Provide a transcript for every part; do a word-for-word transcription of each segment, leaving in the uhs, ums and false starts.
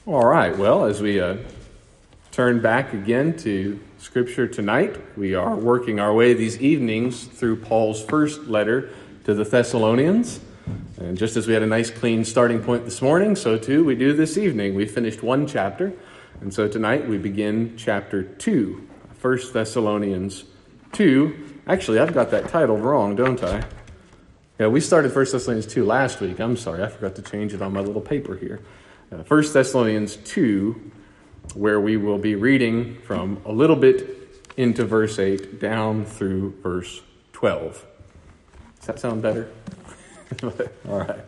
All right, well, as we uh, turn back again to Scripture tonight, we are working our way these evenings through Paul's first letter to the Thessalonians. And just as we had a nice clean starting point this morning, so too we do this evening. We finished one chapter, and so tonight we begin chapter two, First Thessalonians two. Actually, I've got that title wrong, don't I? Yeah, we started First Thessalonians two last week. I'm sorry, I forgot to change it on my little paper here. Uh, First Thessalonians two, where we will be reading from a little bit into verse eight down through verse twelve. Does that sound better? All right.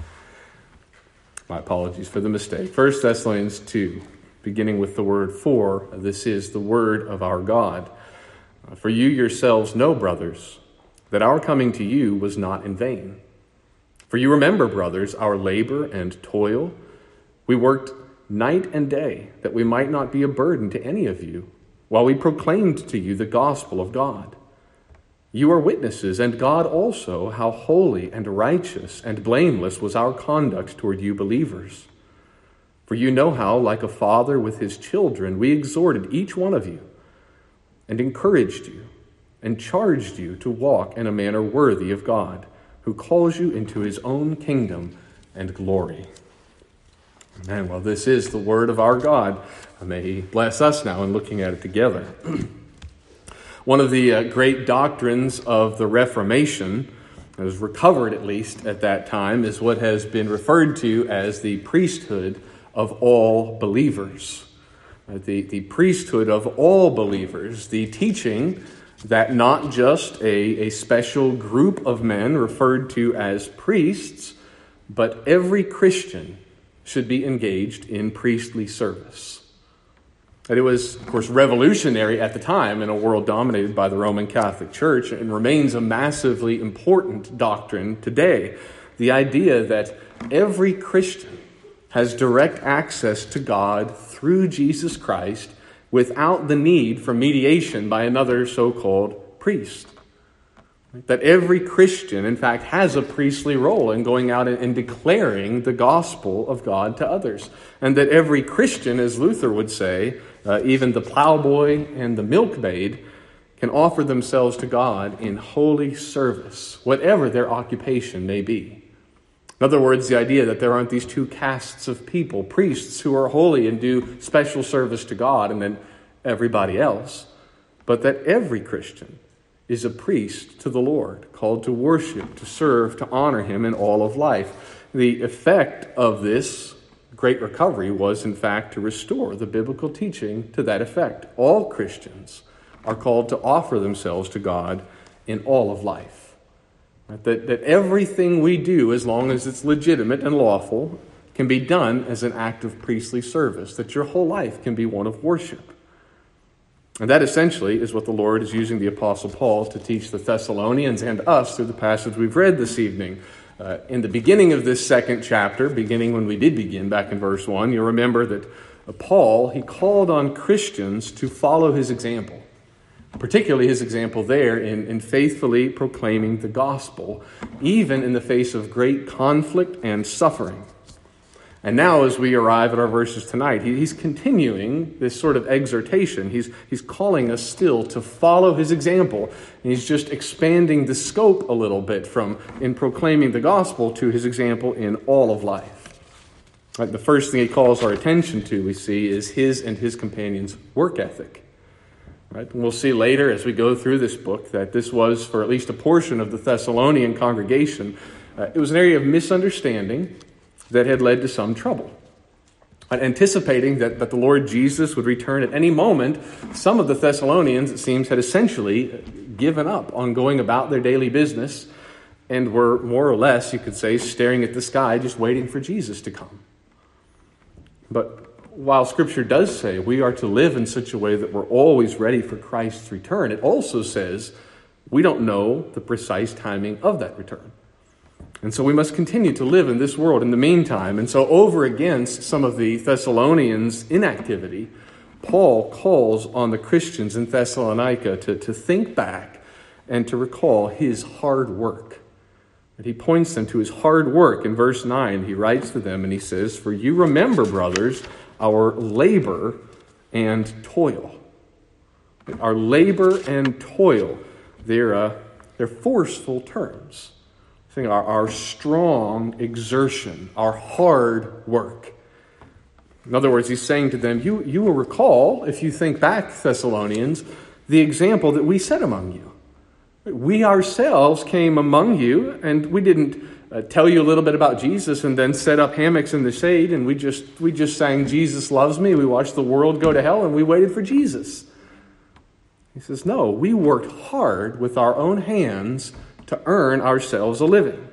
My apologies for the mistake. First Thessalonians two, beginning with the word for. This is the word of our God. For you yourselves know, brothers, that our coming to you was not in vain. For you remember, brothers, our labor and toil. We worked night and day that we might not be a burden to any of you, while we proclaimed to you the gospel of God. You are witnesses, and God also, how holy and righteous and blameless was our conduct toward you believers. For you know how, like a father with his children, we exhorted each one of you and encouraged you and charged you to walk in a manner worthy of God, who calls you into his own kingdom and glory. Amen. Well, this is the word of our God. May he bless us now in looking at it together. One of the uh, great doctrines of the Reformation, that was recovered at least at that time, is what has been referred to as the priesthood of all believers. Uh, the, the priesthood of all believers, the teaching that not just a, a special group of men referred to as priests, but every Christian should be engaged in priestly service. And it was, of course, revolutionary at the time in a world dominated by the Roman Catholic Church, and remains a massively important doctrine today. The idea that every Christian has direct access to God through Jesus Christ without the need for mediation by another so-called priest. That every Christian, in fact, has a priestly role in going out and declaring the gospel of God to others. And that every Christian, as Luther would say, uh, even the plowboy and the milkmaid, can offer themselves to God in holy service, whatever their occupation may be. In other words, the idea that there aren't these two castes of people, priests who are holy and do special service to God, and then everybody else, but that every Christian is a priest to the Lord, called to worship, to serve, to honor him in all of life. The effect of this great recovery was, in fact, to restore the biblical teaching to that effect. All Christians are called to offer themselves to God in all of life. That, that everything we do, as long as it's legitimate and lawful, can be done as an act of priestly service, that your whole life can be one of worship. And that essentially is what the Lord is using the Apostle Paul to teach the Thessalonians and us through the passage we've read this evening. Uh, in the beginning of this second chapter, beginning when we did begin back in verse one, you'll remember that uh, Paul, he called on Christians to follow his example, particularly his example there in, in faithfully proclaiming the gospel, even in the face of great conflict and suffering. And now as we arrive at our verses tonight, he, he's continuing this sort of exhortation. He's, he's calling us still to follow his example. And he's just expanding the scope a little bit from in proclaiming the gospel to his example in all of life. Right, the first thing he calls our attention to, we see, is his and his companions' work ethic. Right? And we'll see later as we go through this book that this was, for at least a portion of the Thessalonian congregation, uh, it was an area of misunderstanding that had led to some trouble. And anticipating that, that the Lord Jesus would return at any moment, some of the Thessalonians, it seems, had essentially given up on going about their daily business and were more or less, you could say, staring at the sky, just waiting for Jesus to come. But while Scripture does say we are to live in such a way that we're always ready for Christ's return, it also says we don't know the precise timing of that return. And so we must continue to live in this world in the meantime. And so over against some of the Thessalonians' inactivity, Paul calls on the Christians in Thessalonica to, to think back and to recall his hard work. And he points them to his hard work. In verse nine, he writes to them and he says, "For you remember, brothers, our labor and toil." Our labor and toil, they're, uh, they're forceful terms. I think our, our strong exertion, our hard work. In other words, he's saying to them, you, you will recall, if you think back, Thessalonians, the example that we set among you. We ourselves came among you, and we didn't uh, tell you a little bit about Jesus and then set up hammocks in the shade, and we just we just sang, "Jesus loves me." We watched the world go to hell, and we waited for Jesus. He says, no, we worked hard with our own hands to earn ourselves a living.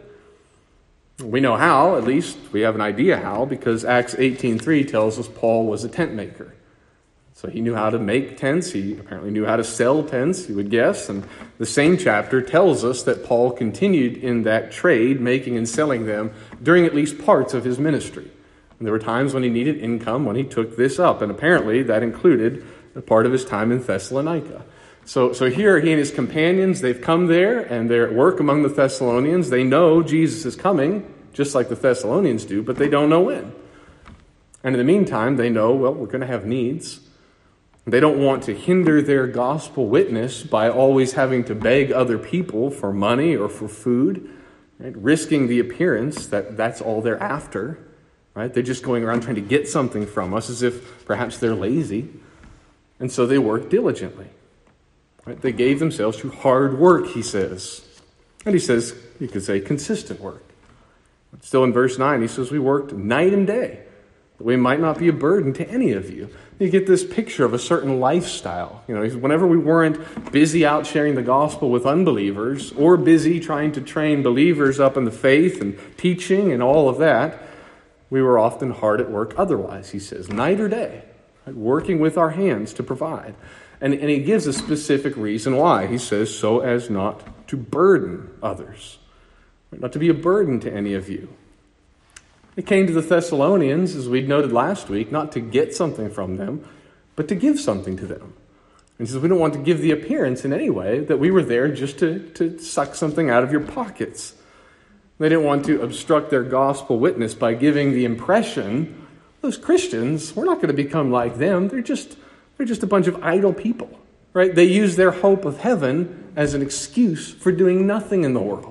We know how, at least we have an idea how, because Acts eighteen three tells us Paul was a tent maker. So he knew how to make tents. He apparently knew how to sell tents, you would guess. And the same chapter tells us that Paul continued in that trade, making and selling them, during at least parts of his ministry. And there were times when he needed income when he took this up. And apparently that included a part of his time in Thessalonica. So, so here he and his companions, they've come there and they're at work among the Thessalonians. They know Jesus is coming, just like the Thessalonians do, but they don't know when. And in the meantime, they know, well, we're going to have needs. They don't want to hinder their gospel witness by always having to beg other people for money or for food, right? Risking the appearance that that's all they're after. Right? They're just going around trying to get something from us as if perhaps they're lazy. And so they work diligently. Right? They gave themselves to hard work, he says. And he says, you could say consistent work. Still in verse nine, he says, we worked night and day, that we might not be a burden to any of you. You get this picture of a certain lifestyle. You know, whenever we weren't busy out sharing the gospel with unbelievers or busy trying to train believers up in the faith and teaching and all of that, we were often hard at work otherwise, he says, night or day, right? Working with our hands to provide. And, and he gives a specific reason why. He says, so as not to burden others, right? Not to be a burden to any of you. It came to the Thessalonians, as we'd noted last week, not to get something from them, but to give something to them. And he says, we don't want to give the appearance in any way that we were there just to, to suck something out of your pockets. They didn't want to obstruct their gospel witness by giving the impression, those Christians, we're not going to become like them. They're just, they're just a bunch of idle people, right? They use their hope of heaven as an excuse for doing nothing in the world.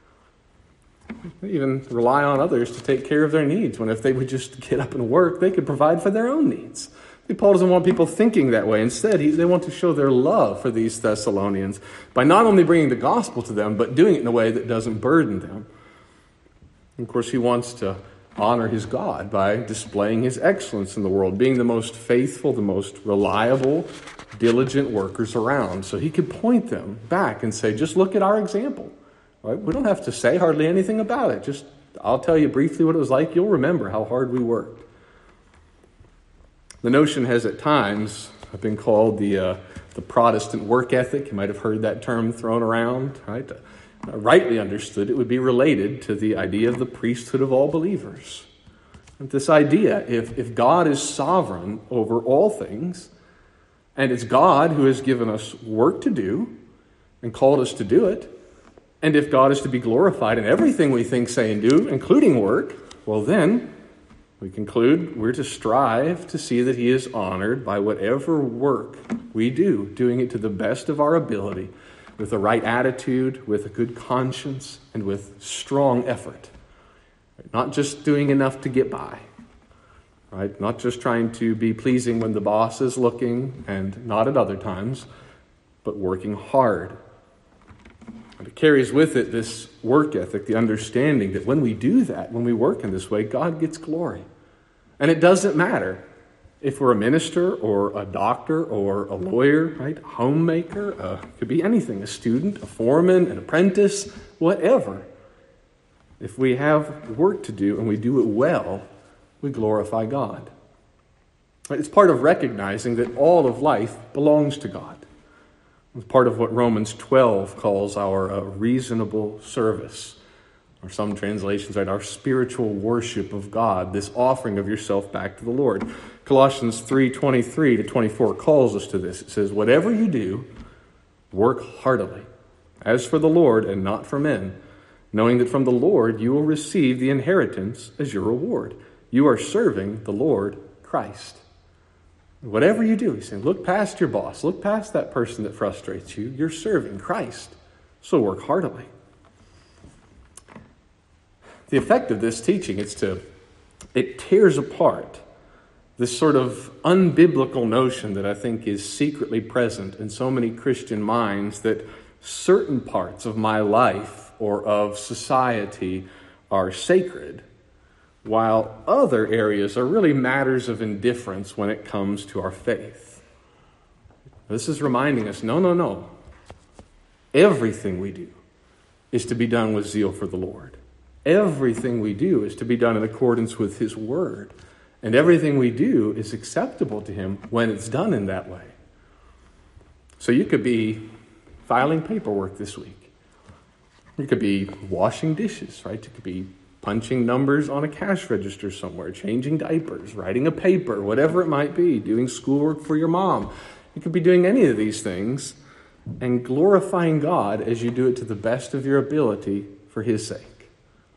They even rely on others to take care of their needs, when if they would just get up and work, they could provide for their own needs. Paul doesn't want people thinking that way. Instead, he, they want to show their love for these Thessalonians by not only bringing the gospel to them, but doing it in a way that doesn't burden them. And of course, he wants to honor his God by displaying his excellence in the world, being the most faithful, the most reliable, diligent workers around. So he could point them back and say, just look at our example. Right? We don't have to say hardly anything about it. Just, I'll tell you briefly what it was like. You'll remember how hard we worked. The notion has at times been called the uh, the Protestant work ethic. You might have heard that term thrown around. Right? Uh, rightly understood, it would be related to the idea of the priesthood of all believers. And this idea, if, if God is sovereign over all things, and it's God who has given us work to do and called us to do it, and if God is to be glorified in everything we think, say, and do, including work, well then, we conclude we're to strive to see that he is honored by whatever work we do, doing it to the best of our ability, with the right attitude, with a good conscience, and with strong effort. Not just doing enough to get by, right? Not just trying to be pleasing when the boss is looking and not at other times, but working hard. And it carries with it this work ethic, the understanding that when we do that, when we work in this way, God gets glory. And it doesn't matter if we're a minister or a doctor or a lawyer, right? A homemaker, uh, could be anything, a student, a foreman, an apprentice, whatever. If we have work to do and we do it well, we glorify God. It's part of recognizing that all of life belongs to God. It's part of what Romans twelve calls our uh, reasonable service. Or some translations, right, our spiritual worship of God, this offering of yourself back to the Lord. Colossians three twenty-three to twenty-four calls us to this. It says, whatever you do, work heartily, as for the Lord and not for men, knowing that from the Lord you will receive the inheritance as your reward. You are serving the Lord Christ. Whatever you do, he's saying, look past your boss. Look past that person that frustrates you. You're serving Christ. So work heartily. The effect of this teaching is to, it tears apart this sort of unbiblical notion that I think is secretly present in so many Christian minds that certain parts of my life or of society are sacred, while other areas are really matters of indifference when it comes to our faith. This is reminding us, no, no, no. Everything we do is to be done with zeal for the Lord. Everything we do is to be done in accordance with His Word. And everything we do is acceptable to Him when it's done in that way. So you could be filing paperwork this week. You could be washing dishes, right? You could be punching numbers on a cash register somewhere, changing diapers, writing a paper, whatever it might be, doing schoolwork for your mom. You could be doing any of these things and glorifying God as you do it to the best of your ability for His sake.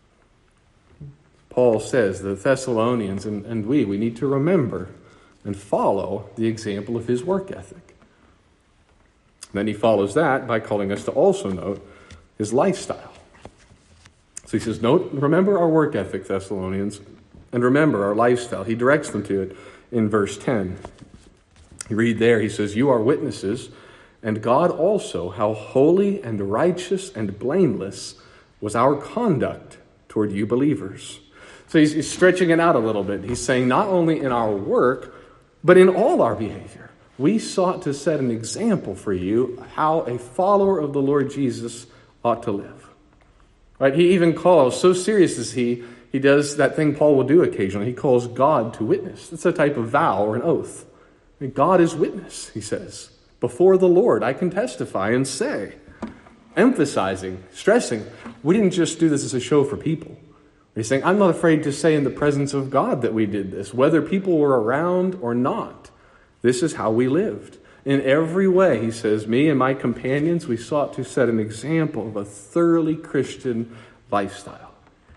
Paul says the Thessalonians and, and we, we need to remember and follow the example of his work ethic. Then he follows that by calling us to also note his lifestyle. So he says, note, remember our work ethic, Thessalonians, and remember our lifestyle. He directs them to it in verse ten. You read there, he says, you are witnesses, and God also, how holy and righteous and blameless was our conduct toward you believers. So he's, he's stretching it out a little bit. He's saying not only in our work, but in all our behavior. We sought to set an example for you how a follower of the Lord Jesus ought to live. Right? He even calls, so serious is he, he does that thing Paul will do occasionally. He calls God to witness. It's a type of vow or an oath. I mean, God is witness, he says. Before the Lord, I can testify and say, emphasizing, stressing, we didn't just do this as a show for people. He's saying, I'm not afraid to say in the presence of God that we did this, whether people were around or not. This is how we lived. In every way, he says, me and my companions, we sought to set an example of a thoroughly Christian lifestyle.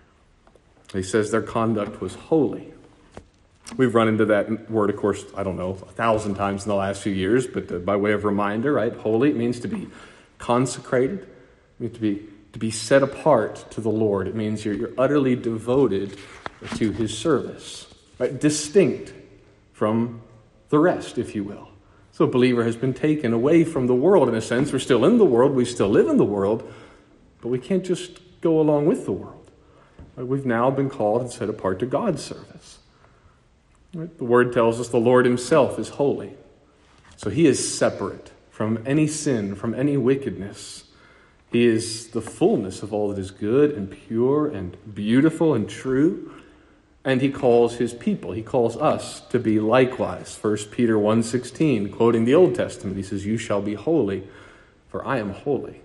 He says their conduct was holy. We've run into that word, of course, I don't know, a thousand times in the last few years, but uh, by way of reminder, right? Holy, it means to be consecrated. It means to be, to be set apart to the Lord. It means you're, you're utterly devoted to his service, right? Distinct from the rest, if you will. So a believer has been taken away from the world in a sense. We're still in the world. We still live in the world. But we can't just go along with the world. Right? We've now been called and set apart to God's service. Right? The Word tells us the Lord himself is holy. So he is separate from any sin, from any wickedness. He is the fullness of all that is good and pure and beautiful and true. And he calls his people, he calls us to be likewise. First Peter one sixteen, quoting the Old Testament, he says, you shall be holy, for I am holy.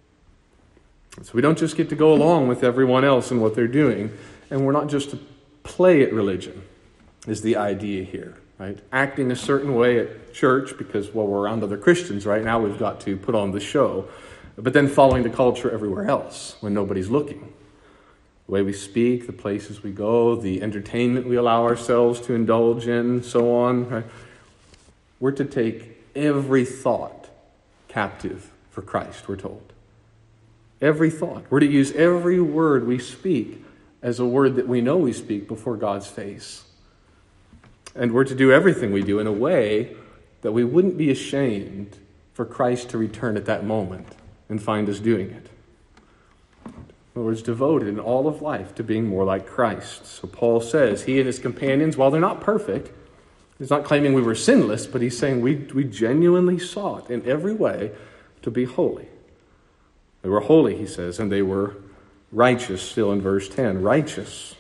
So we don't just get to go along with everyone else and what they're doing, and we're not just to play at religion, is the idea here, right? Acting a certain way at church because, well, we're around other Christians right now, we've got to put on the show, but then following the culture everywhere else when nobody's looking. The way we speak, the places we go, the entertainment we allow ourselves to indulge in, so on. Right? We're to take every thought captive for Christ, we're told. Every thought. We're to use every word we speak as a word that we know we speak before God's face. And we're to do everything we do in a way that we wouldn't be ashamed for Christ to return at that moment and find us doing it. In other words, devoted in all of life to being more like Christ. So Paul says he and his companions, while they're not perfect, he's not claiming we were sinless, but he's saying we, we genuinely sought in every way to be holy. They were holy, he says, and they were righteous, still in verse ten. Righteous,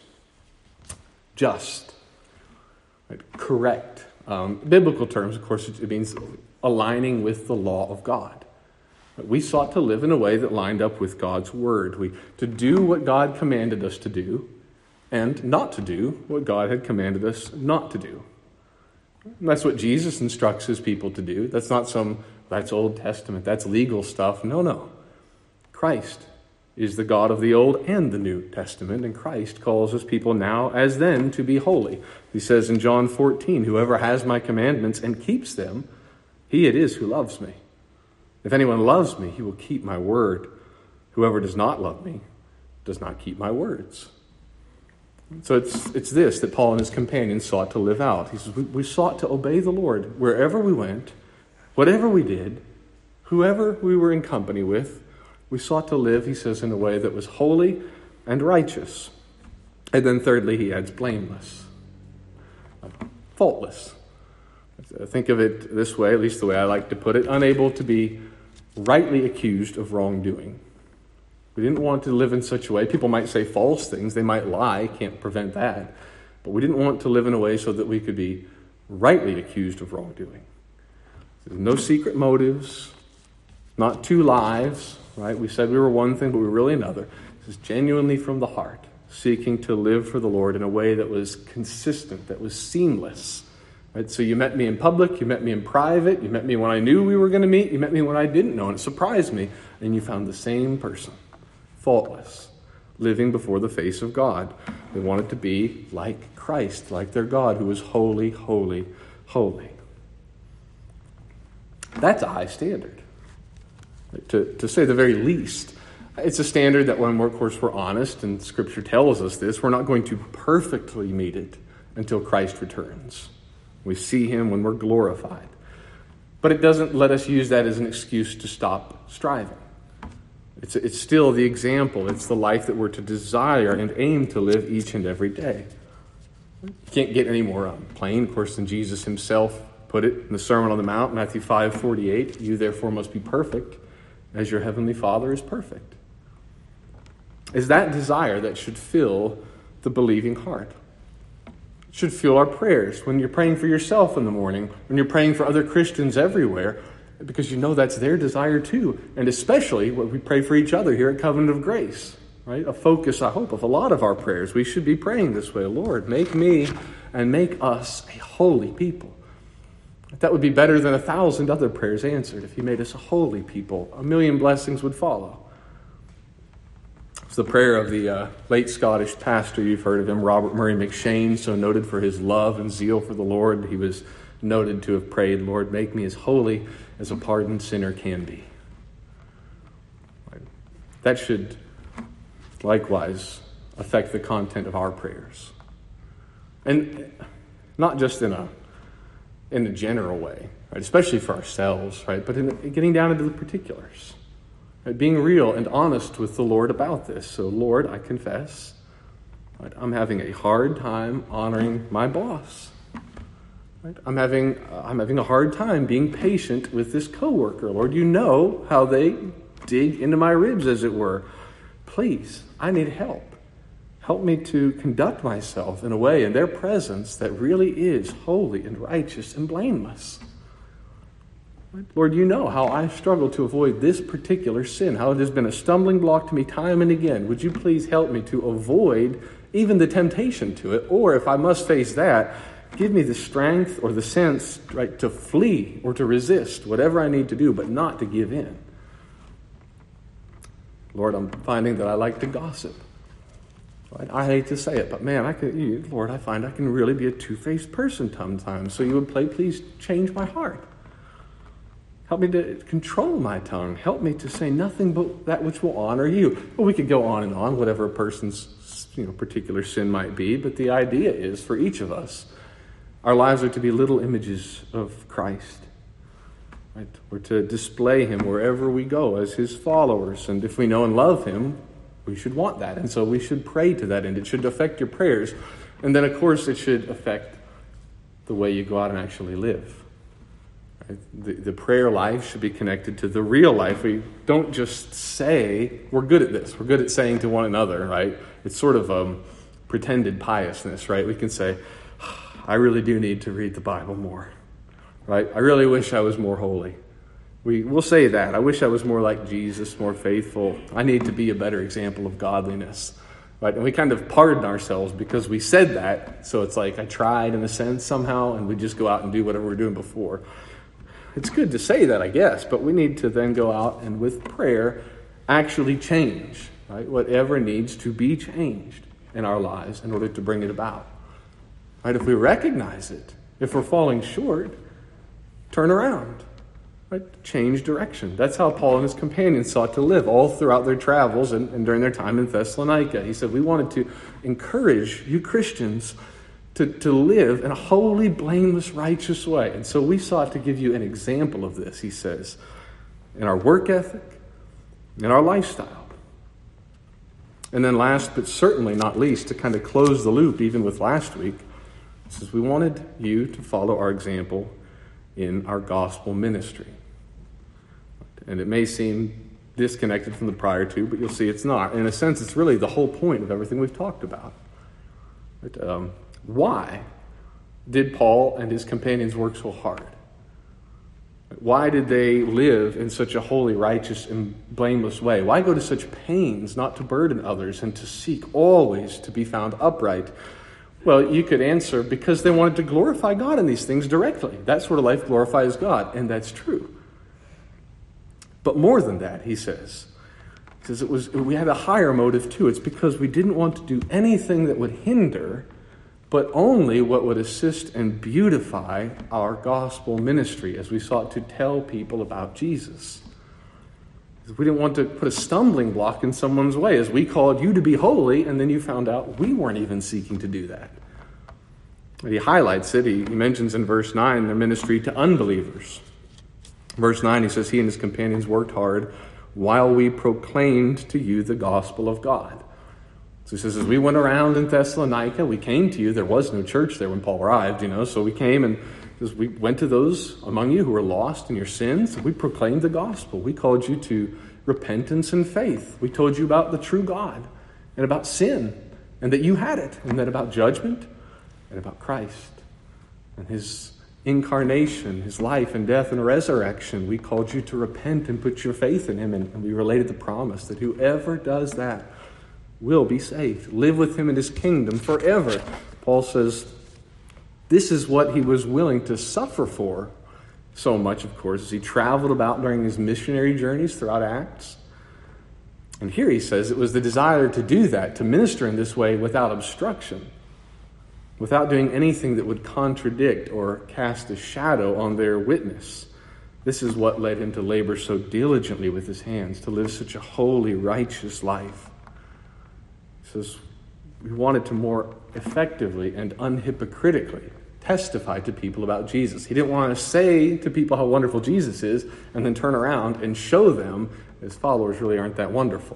just, right? Correct. Um, biblical terms, of course, it means aligning with the law of God. We sought to live in a way that lined up with God's word. We to do what God commanded us to do and not to do what God had commanded us not to do. And that's what Jesus instructs his people to do. That's not some, that's Old Testament, that's legal stuff. No, no. Christ is the God of the Old and the New Testament, and Christ calls his people now as then to be holy. He says in John fourteen, whoever has my commandments and keeps them, he it is who loves me. If anyone loves me, he will keep my word. Whoever does not love me does not keep my words. So it's it's this that Paul and his companions sought to live out. He says, we, we sought to obey the Lord wherever we went, whatever we did, whoever we were in company with. We sought to live, he says, in a way that was holy and righteous. And then thirdly, he adds blameless, faultless. Think of it this way, at least the way I like to put it, unable to be rightly accused of wrongdoing. We didn't want to live in such a way. People might say false things. They might lie. Can't prevent that. But we didn't want to live in a way so that we could be rightly accused of wrongdoing. There's no secret motives, not two lives, right? We said we were one thing, but we were really another. This is genuinely from the heart, seeking to live for the Lord in a way that was consistent, that was seamless. Right? So you met me in public, you met me in private, you met me when I knew we were going to meet, you met me when I didn't know, and it surprised me. And you found the same person, faultless, living before the face of God. They wanted to be like Christ, like their God, who was holy, holy, holy. That's a high standard, to, to say the very least. It's a standard that when, we're, of course, we're honest, and Scripture tells us this, we're not going to perfectly meet it until Christ returns. We see him when we're glorified. But it doesn't let us use that as an excuse to stop striving. It's, it's still the example. It's the life that we're to desire and aim to live each and every day. You can't get any more um, plain, of course, than Jesus himself put it in the Sermon on the Mount, Matthew five forty-eight. You therefore must be perfect as your heavenly Father is perfect. Is that desire that should fill the believing heart. It should fuel our prayers when you're praying for yourself in the morning, when you're praying for other Christians everywhere, because you know that's their desire too. And especially when we pray for each other here at Covenant of Grace, right? A focus, I hope, of a lot of our prayers. We should be praying this way. Lord, make me and make us a holy people. That would be better than a thousand other prayers answered. If he made us a holy people, a million blessings would follow. It's the prayer of the uh, late Scottish pastor, you've heard of him, Robert Murray McShane, so noted for his love and zeal for the Lord. He was noted to have prayed, Lord, make me as holy as a pardoned sinner can be. Right. That should likewise affect the content of our prayers. And not just in a in a general way, right? Especially for ourselves, right? But in getting down into the particulars. Right? Being real and honest with the Lord about this. So, Lord, I confess, right, I'm having a hard time honoring my boss. Right? I'm having uh, I'm having a hard time being patient with this coworker. Lord, you know how they dig into my ribs, as it were. Please, I need help. Help me to conduct myself in a way in their presence that really is holy and righteous and blameless. Lord, you know how I struggle to avoid this particular sin, how it has been a stumbling block to me time and again. Would you please help me to avoid even the temptation to it? Or if I must face that, give me the strength or the sense, right, to flee or to resist whatever I need to do, but not to give in. Lord, I'm finding that I like to gossip. Right? I hate to say it, but man, I can, you, Lord, I find I can really be a two-faced person sometimes. So you would play, please change my heart. Help me to control my tongue. Help me to say nothing but that which will honor you. Well, we could go on and on, whatever a person's you know, particular sin might be, but the idea is for each of us, our lives are to be little images of Christ. Right? We're to display him wherever we go as his followers. And if we know and love him, we should want that. And so we should pray to that end. It should affect your prayers. And then, of course, it should affect the way you go out and actually live. Right? The, the prayer life should be connected to the real life. We don't just say, we're good at this. We're good at saying to one another, right? It's sort of um, pretended piousness, right? We can say, I really do need to read the Bible more, right? I really wish I was more holy. We will say that. I wish I was more like Jesus, more faithful. I need to be a better example of godliness. Right? And we kind of pardon ourselves because we said that. So it's like I tried in a sense somehow, and we just go out and do whatever we were doing before. It's good to say that, I guess, but we need to then go out and with prayer actually change. right? Whatever needs to be changed in our lives in order to bring it about. Right? If we recognize it, if we're falling short, turn around. Right? Change direction. That's how Paul and his companions sought to live all throughout their travels and, and during their time in Thessalonica. He said, we wanted to encourage you Christians to, to live in a holy, blameless, righteous way. And so we sought to give you an example of this, he says, in our work ethic, in our lifestyle. And then last, but certainly not least, to kind of close the loop even with last week, he says we wanted you to follow our example in our gospel ministry. And it may seem disconnected from the prior two, but you'll see it's not. In a sense, it's really the whole point of everything we've talked about. But, um, why did Paul and his companions work so hard? Why did they live in such a holy, righteous, and blameless way? Why go to such pains not to burden others and to seek always to be found upright? Well, you could answer, because they wanted to glorify God in these things directly. That sort of life glorifies God, and that's true. But more than that, he says, he says it was we had a higher motive too. It's because we didn't want to do anything that would hinder, but only what would assist and beautify our gospel ministry as we sought to tell people about Jesus. We didn't want to put a stumbling block in someone's way as we called you to be holy, and then you found out we weren't even seeking to do that. He highlights it. He mentions in verse nine their ministry to unbelievers. Verse nine, he says, he and his companions worked hard while we proclaimed to you the gospel of God. So he says, as we went around in Thessalonica, we came to you. There was no church there when Paul arrived, you know, so we came and as we went to those among you who were lost in your sins. We proclaimed the gospel. We called you to repentance and faith. We told you about the true God and about sin and that you had it, and then about judgment and about Christ and his incarnation, his life and death and resurrection. We called you to repent and put your faith in him, and, and we related the promise that whoever does that will be saved, live with him in his kingdom forever. Paul says this is what he was willing to suffer for so much, of course, as he traveled about during his missionary journeys throughout Acts. And here he says it was the desire to do that, to minister in this way without obstruction, without doing anything that would contradict or cast a shadow on their witness. This is what led him to labor so diligently with his hands, to live such a holy, righteous life. He says we wanted to more effectively and unhypocritically testify to people about Jesus. He didn't want to say to people how wonderful Jesus is and then turn around and show them his followers really aren't that wonderful.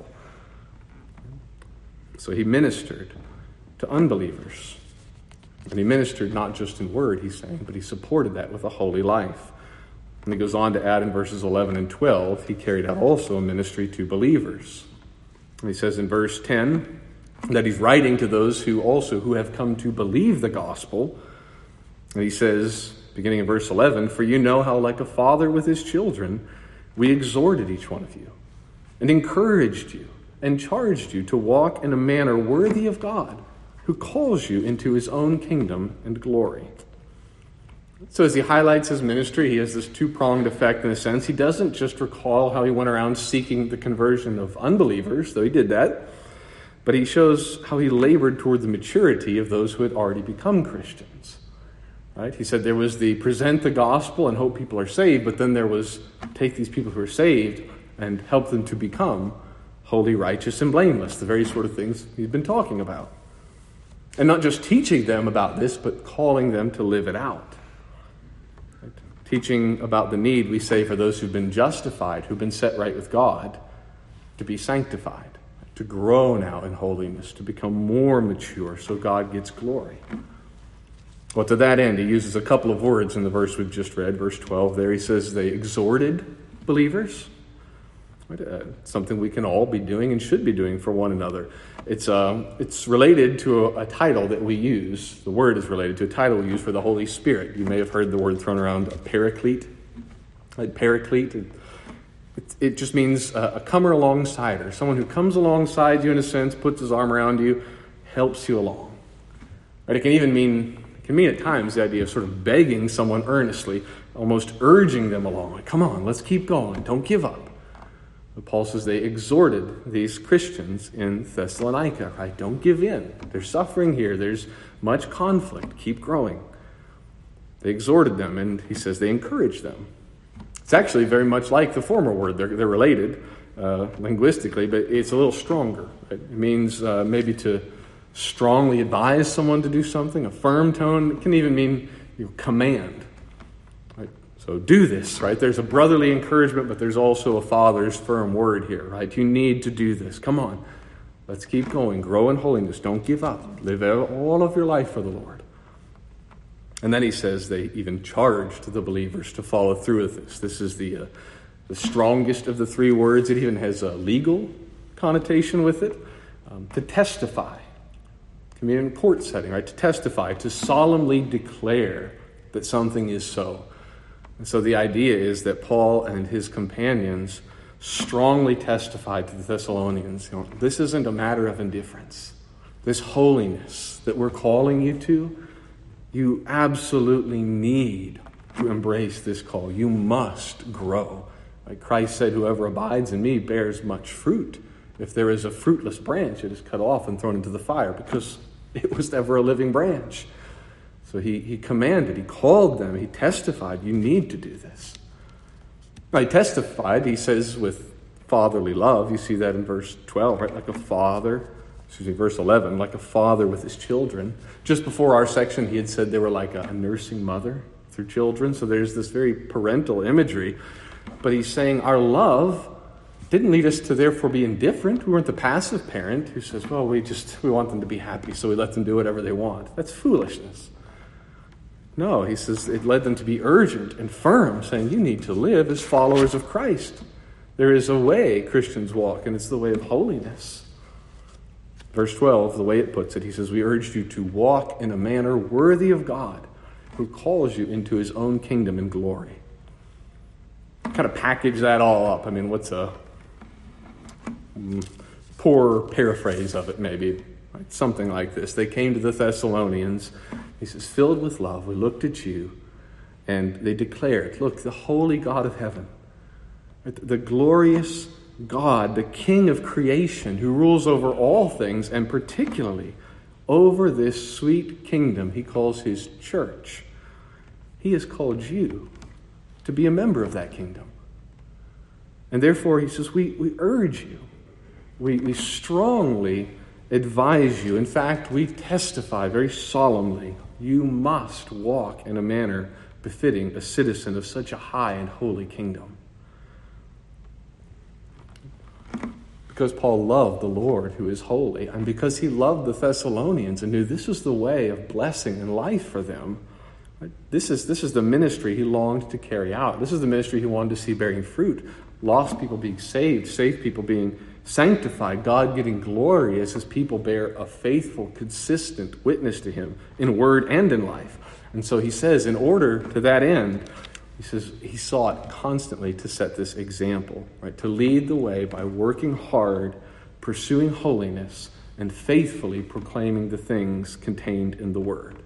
So he ministered to unbelievers. And he ministered not just in word, he's saying, but he supported that with a holy life. And he goes on to add in verses eleven and twelve, he carried out also a ministry to believers. And he says in verse ten that he's writing to those who also who have come to believe the gospel. And he says, beginning in verse eleven, for you know how like a father with his children, we exhorted each one of you and encouraged you and charged you to walk in a manner worthy of God, who calls you into his own kingdom and glory. So as he highlights his ministry, he has this two-pronged effect in a sense. He doesn't just recall how he went around seeking the conversion of unbelievers, though he did that, but he shows how he labored toward the maturity of those who had already become Christians. Right? He said there was the present the gospel and hope people are saved, but then there was take these people who are saved and help them to become holy, righteous, and blameless, the very sort of things he's been talking about. And not just teaching them about this, but calling them to live it out. Right? Teaching about the need, we say, for those who've been justified, who've been set right with God, to be sanctified, to grow now in holiness, to become more mature so God gets glory. Well, to that end, he uses a couple of words in the verse we've just read, verse twelve there. He says they exhorted believers. Right? Uh, something we can all be doing and should be doing for one another. It's uh, it's related to a, a title that we use. The word is related to a title we use for the Holy Spirit. You may have heard the word thrown around, a paraclete. Like paraclete, it, it, it just means a, a comer alongside, or someone who comes alongside you in a sense, puts his arm around you, helps you along. Right? It can even mean, it can mean at times the idea of sort of begging someone earnestly, almost urging them along. Like, come on, let's keep going. Don't give up. Paul says they exhorted these Christians in Thessalonica, right? Don't give in. There's suffering here. There's much conflict. Keep growing. They exhorted them, and he says they encouraged them. It's actually very much like the former word. They're, they're related uh, linguistically, but it's a little stronger. It means uh, maybe to strongly advise someone to do something. A firm tone. It can even mean you know, command. Right? So do this, right? There's a brotherly encouragement, but there's also a father's firm word here, right? You need to do this. Come on. Let's keep going. Grow in holiness. Don't give up. Live all of your life for the Lord. And then he says they even charged the believers to follow through with this. This is the uh, the strongest of the three words. It even has a legal connotation with it. Um, to testify. It can be in a court setting, right? To testify, to solemnly declare that something is so. And so the idea is that Paul and his companions strongly testified to the Thessalonians, you know, this isn't a matter of indifference. This holiness that we're calling you to, you absolutely need to embrace this call. You must grow. Like Christ said, whoever abides in me bears much fruit. If there is a fruitless branch, it is cut off and thrown into the fire because it was never a living branch. So he, he commanded, he called them, he testified, you need to do this. Now, he testified, he says, with fatherly love. You see that in verse twelve, right? Like a father, excuse me, verse eleven, like a father with his children. Just before our section, he had said they were like a, a nursing mother with her children. So there's this very parental imagery. But he's saying our love didn't lead us to therefore be indifferent. We weren't the passive parent who says, well, we just, we want them to be happy, so we let them do whatever they want. That's foolishness. No, he says it led them to be urgent and firm, saying you need to live as followers of Christ. There is a way Christians walk, and it's the way of holiness. Verse twelve, the way it puts it, he says, we urge you to walk in a manner worthy of God, who calls you into his own kingdom and glory. Kind of package that all up. I mean, what's a poor paraphrase of it, maybe? Right? Something like this. They came to the Thessalonians. He says, filled with love, we looked at you, and they declared, look, the holy God of heaven, the glorious God, the King of creation, who rules over all things, and particularly over this sweet kingdom he calls his church. He has called you to be a member of that kingdom. And therefore, he says, we, we urge you, we, we strongly advise you. In fact, we testify very solemnly, you must walk in a manner befitting a citizen of such a high and holy kingdom. Because Paul loved the Lord who is holy, and because he loved the Thessalonians and knew this was the way of blessing and life for them, this is, this is the ministry he longed to carry out. This is the ministry he wanted to see bearing fruit. Lost people being saved, saved people being sanctified, God getting glory as his people bear a faithful, consistent witness to him in word and in life. And so he says, in order to that end, he says he sought constantly to set this example, right? To lead the way by working hard, pursuing holiness, and faithfully proclaiming the things contained in the word.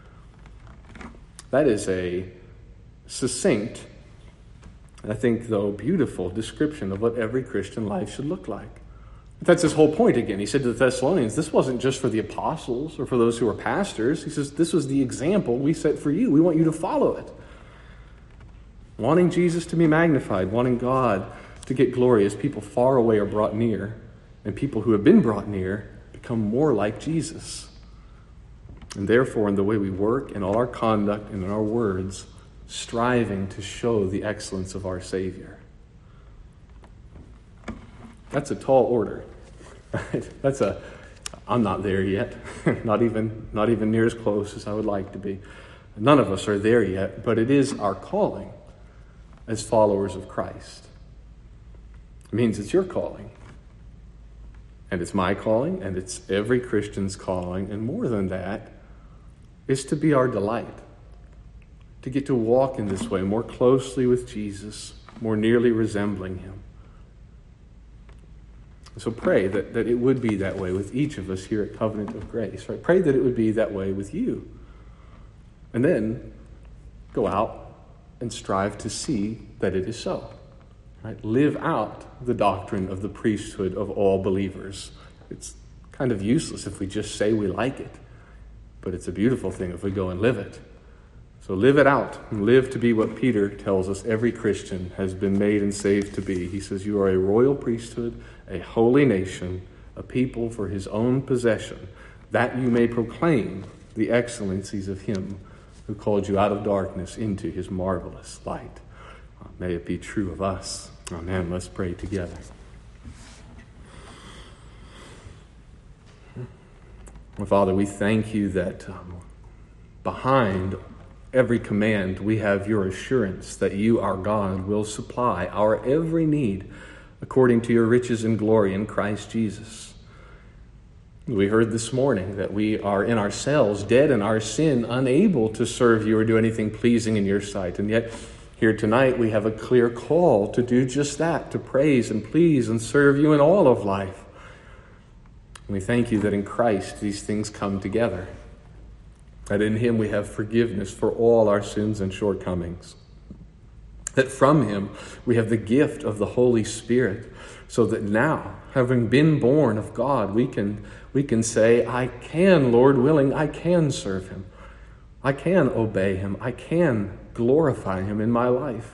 That is a succinct, I think, though beautiful description of what every Christian life should look like. That's his whole point again. He said to the Thessalonians, this wasn't just for the apostles or for those who were pastors. He says, this was the example we set for you. We want you to follow it. Wanting Jesus to be magnified, wanting God to get glory as people far away are brought near, and people who have been brought near become more like Jesus. And therefore, in the way we work, in all our conduct, and in our words, striving to show the excellence of our Savior. That's a tall order. Right? That's a, I'm not there yet. not even, not even near as close as I would like to be. None of us are there yet, but it is our calling as followers of Christ. It means it's your calling. And it's my calling, and it's every Christian's calling. And more than that, it's to be our delight. To get to walk in this way more closely with Jesus, more nearly resembling him. So pray that, that it would be that way with each of us here at Covenant of Grace. Right? Pray that it would be that way with you. And then go out and strive to see that it is so. Right? Live out the doctrine of the priesthood of all believers. It's kind of useless if we just say we like it, but it's a beautiful thing if we go and live it. So live it out and live to be what Peter tells us every Christian has been made and saved to be. He says, you are a royal priesthood, a holy nation, a people for his own possession, that you may proclaim the excellencies of him who called you out of darkness into his marvelous light. May it be true of us. Amen. Let's pray together. Well, Father, we thank you that um, behind every command we have your assurance that you, our God, will supply our every need according to your riches and glory in Christ Jesus. We heard this morning that we are in ourselves, dead in our sin, unable to serve you or do anything pleasing in your sight. And yet, here tonight, we have a clear call to do just that, to praise and please and serve you in all of life. And we thank you that in Christ, these things come together. That in him we have forgiveness for all our sins and shortcomings. That from him we have the gift of the Holy Spirit, so that now, having been born of God, we can, we can say, I can, Lord willing, I can serve him. I can obey him. I can glorify him in my life.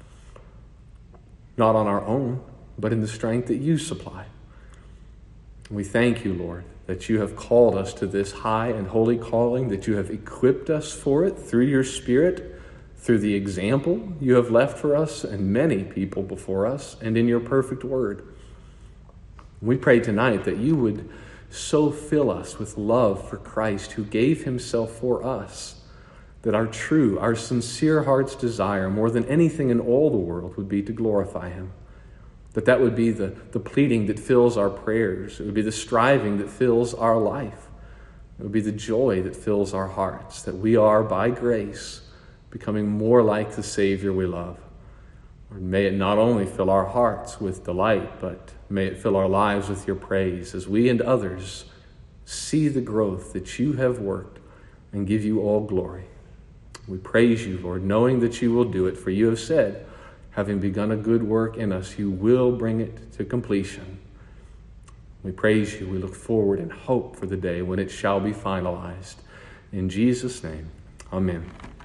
Not on our own, but in the strength that you supply. We thank you, Lord, that you have called us to this high and holy calling, that you have equipped us for it through your Spirit, through the example you have left for us and many people before us, and in your perfect word. We pray tonight that you would so fill us with love for Christ, who gave himself for us, that our true, our sincere heart's desire, more than anything in all the world, would be to glorify him. That that would be the, the pleading that fills our prayers. It would be the striving that fills our life. It would be the joy that fills our hearts, that we are, by grace, becoming more like the Savior we love. Lord, may it not only fill our hearts with delight, but may it fill our lives with your praise as we and others see the growth that you have worked and give you all glory. We praise you, Lord, knowing that you will do it, for you have said, having begun a good work in us, you will bring it to completion. We praise you. We look forward and hope for the day when it shall be finalized. In Jesus' name, amen.